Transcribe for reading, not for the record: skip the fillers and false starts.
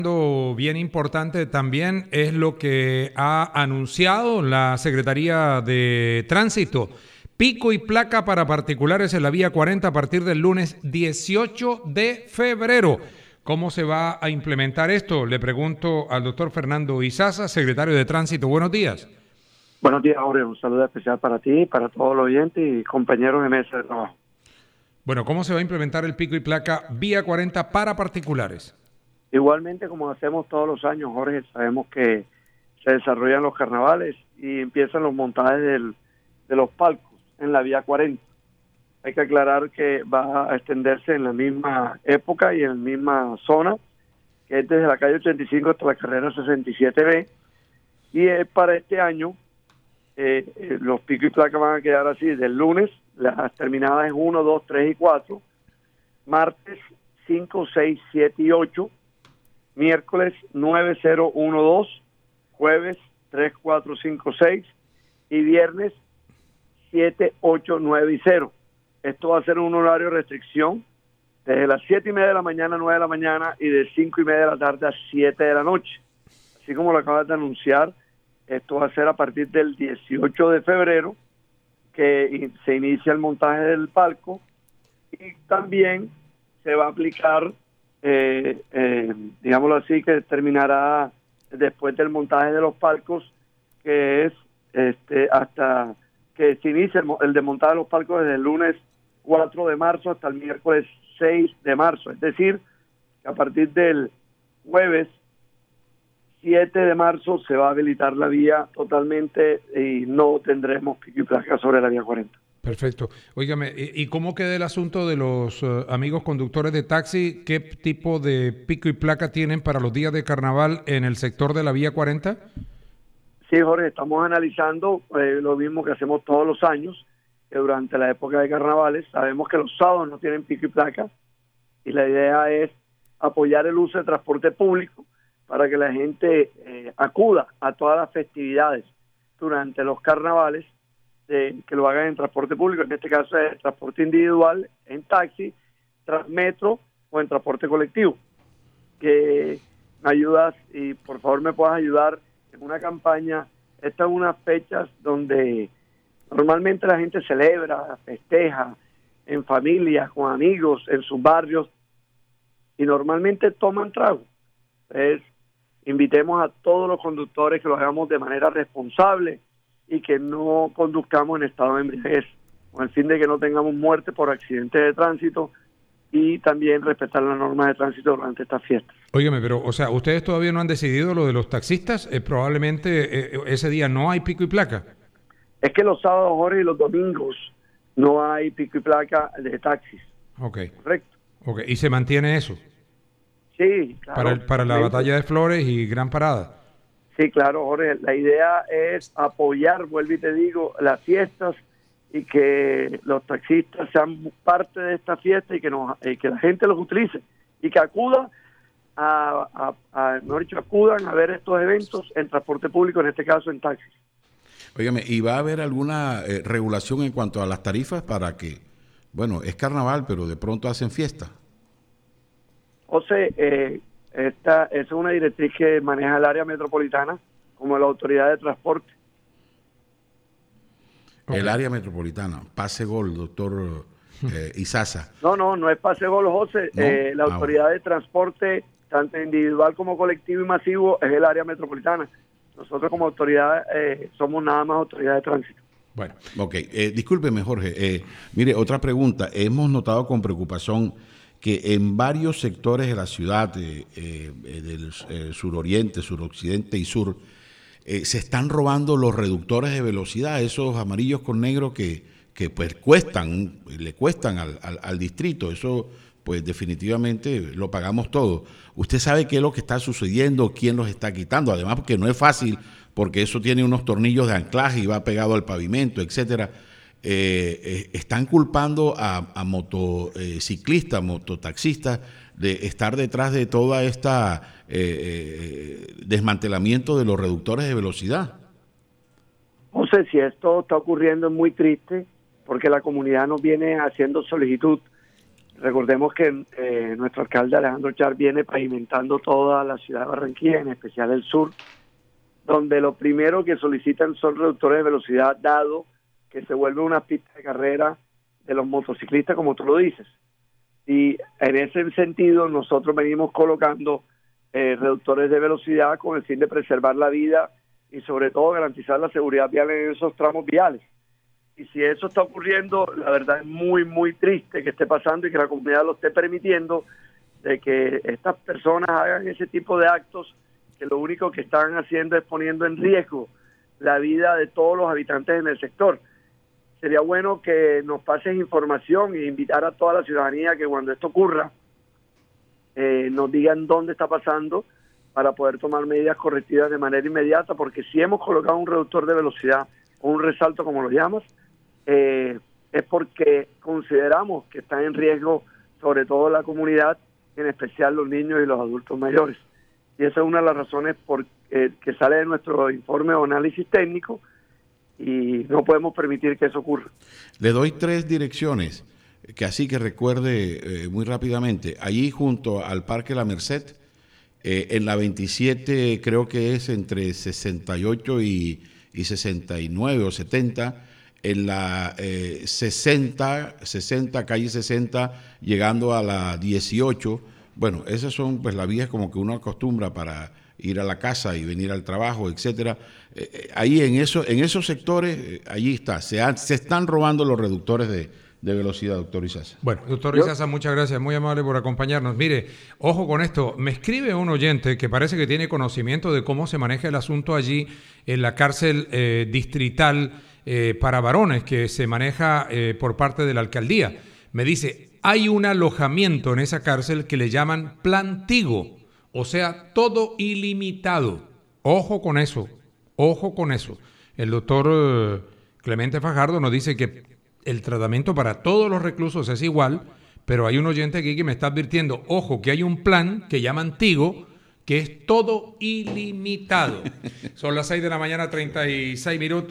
Bien importante también es lo que ha anunciado la Secretaría de Tránsito. Pico y placa para particulares en la vía 40 a partir del lunes 18 de febrero. ¿Cómo se va a implementar esto? Le pregunto al doctor Fernando Izaza, secretario de Tránsito. Buenos días. Buenos días, Jorge. Un saludo especial para ti, para todos los oyentes y compañeros de mesa de trabajo. Bueno, ¿cómo se va a implementar el pico y placa vía 40 para particulares? Igualmente, como hacemos todos los años, Jorge, sabemos que se desarrollan los carnavales y empiezan los montajes de los palcos en la vía 40. Hay que aclarar que va a extenderse en la misma época y en la misma zona, que es desde la calle 85 hasta la carrera 67B. Y para este año, los picos y placas van a quedar así: del lunes, las terminadas en 1, 2, 3 y 4, martes 5, 6, 7 y 8, miércoles 9, 0, 1, 2, jueves 3, 4, 5, 6 y viernes 7, 8, 9 y 0. Esto va a ser un horario de restricción desde las 7:30 de la mañana a 9 de la mañana y de 5:30 de la tarde a 7 de la noche. Así como lo acabas de anunciar, esto va a ser a partir del 18 de febrero que se inicia el montaje del palco, y también se va a aplicar, digámoslo así, que terminará después del montaje de los palcos, que es hasta que se inicie el desmontaje de los palcos desde el lunes 4 de marzo hasta el miércoles 6 de marzo. Es decir, que a partir del jueves 7 de marzo se va a habilitar la vía totalmente y no tendremos pico y placa sobre la vía 40. Perfecto. Óigame, ¿y cómo queda el asunto de los amigos conductores de taxi? ¿Qué tipo de pico y placa tienen para los días de carnaval en el sector de la vía 40? Sí, Jorge, estamos analizando lo mismo que hacemos todos los años, que durante la época de carnavales sabemos que los sábados no tienen pico y placa, y la idea es apoyar el uso de transporte público para que la gente acuda a todas las festividades durante los carnavales, que lo hagan en transporte público. En este caso es transporte individual, en taxi, Transmetro o en transporte colectivo. Que me ayudas y por favor me puedas ayudar en una campaña. Estas son unas fechas donde normalmente la gente celebra, festeja en familia, con amigos, en sus barrios, y normalmente toman trago. Entonces, invitemos a todos los conductores que lo hagamos de manera responsable y que no conduzcamos en estado de embriaguez, con el fin de que no tengamos muerte por accidentes de tránsito, y también respetar las normas de tránsito durante estas fiestas. Óigame, pero, o sea, ¿ustedes todavía no han decidido lo de los taxistas? Probablemente ese día no hay pico y placa. Es que los sábados, Jorge, y los domingos no hay pico y placa de taxis. Ok. Correcto. Ok, ¿y se mantiene eso? Sí, claro. Para la batalla de Flores y Gran Parada. Sí, claro, Jorge. La idea es apoyar, vuelvo y te digo, las fiestas, y que los taxistas sean parte de esta fiesta, y que la gente los utilice y que acudan a ver estos eventos en transporte público, en este caso en taxis. Óigame, ¿y va a haber alguna regulación en cuanto a las tarifas para que, bueno, es carnaval, pero de pronto hacen fiesta? José, esta es una directriz que maneja el área metropolitana como la autoridad de transporte. El área metropolitana, pase gol, doctor Izaza. No es pase gol, José. ¿No? La autoridad de transporte, tanto individual como colectivo y masivo, es el área metropolitana. Nosotros como autoridad somos nada más autoridad de tránsito. Bueno, ok. Discúlpeme, Jorge. Mire, otra pregunta. Hemos notado con preocupación que en varios sectores de la ciudad, del suroriente, suroccidente y sur, se están robando los reductores de velocidad, esos amarillos con negro que pues le cuestan al distrito. Eso pues definitivamente lo pagamos todos. ¿Usted sabe qué es lo que está sucediendo? ¿Quién los está quitando? Además, porque no es fácil, porque eso tiene unos tornillos de anclaje y va pegado al pavimento, etcétera. Están culpando a motociclistas, mototaxistas, de estar detrás de toda esta desmantelamiento de los reductores de velocidad. José, si esto está ocurriendo es muy triste, porque la comunidad nos viene haciendo solicitud Recordemos que nuestro alcalde Alejandro Char viene pavimentando toda la ciudad de Barranquilla, en especial el sur, donde lo primero que solicitan son reductores de velocidad, dado que se vuelve una pista de carrera de los motociclistas, como tú lo dices. Y en ese sentido nosotros venimos colocando reductores de velocidad con el fin de preservar la vida y sobre todo garantizar la seguridad vial en esos tramos viales. Y si eso está ocurriendo, la verdad es muy, muy triste que esté pasando y que la comunidad lo esté permitiendo, de que estas personas hagan ese tipo de actos que lo único que están haciendo es poniendo en riesgo la vida de todos los habitantes en el sector. Sería bueno que nos pases información e invitar a toda la ciudadanía que cuando esto ocurra nos digan dónde está pasando para poder tomar medidas correctivas de manera inmediata, porque si hemos colocado un reductor de velocidad o un resalto, como lo llamas, es porque consideramos que está en riesgo sobre todo la comunidad, en especial los niños y los adultos mayores. Y esa es una de las razones que sale de nuestro informe o análisis técnico, y no podemos permitir que eso ocurra. Le doy 3 direcciones que así que recuerde muy rápidamente. Allí junto al Parque La Merced, en la 27, creo que es entre 68 y 69 o 70, en la 60, calle 60, llegando a la 18. Bueno, esas son pues las vías como que uno acostumbra para ir a la casa y venir al trabajo, etcétera. Ahí en esos sectores, allí está, se están robando los reductores de velocidad, doctor Izaza. Bueno, doctor Izaza, muchas gracias, muy amable por acompañarnos. Mire, ojo con esto, me escribe un oyente que parece que tiene conocimiento de cómo se maneja el asunto allí en la cárcel distrital para varones que se maneja por parte de la alcaldía. Me dice, hay un alojamiento en esa cárcel que le llaman Plan Tigo, o sea, todo ilimitado. Ojo con eso, ojo con eso. El doctor Clemente Fajardo nos dice que el tratamiento para todos los reclusos es igual, pero hay un oyente aquí que me está advirtiendo, ojo, que hay un plan que llaman Tigo, que es todo ilimitado. Son las 6 de la mañana, 36 minutos.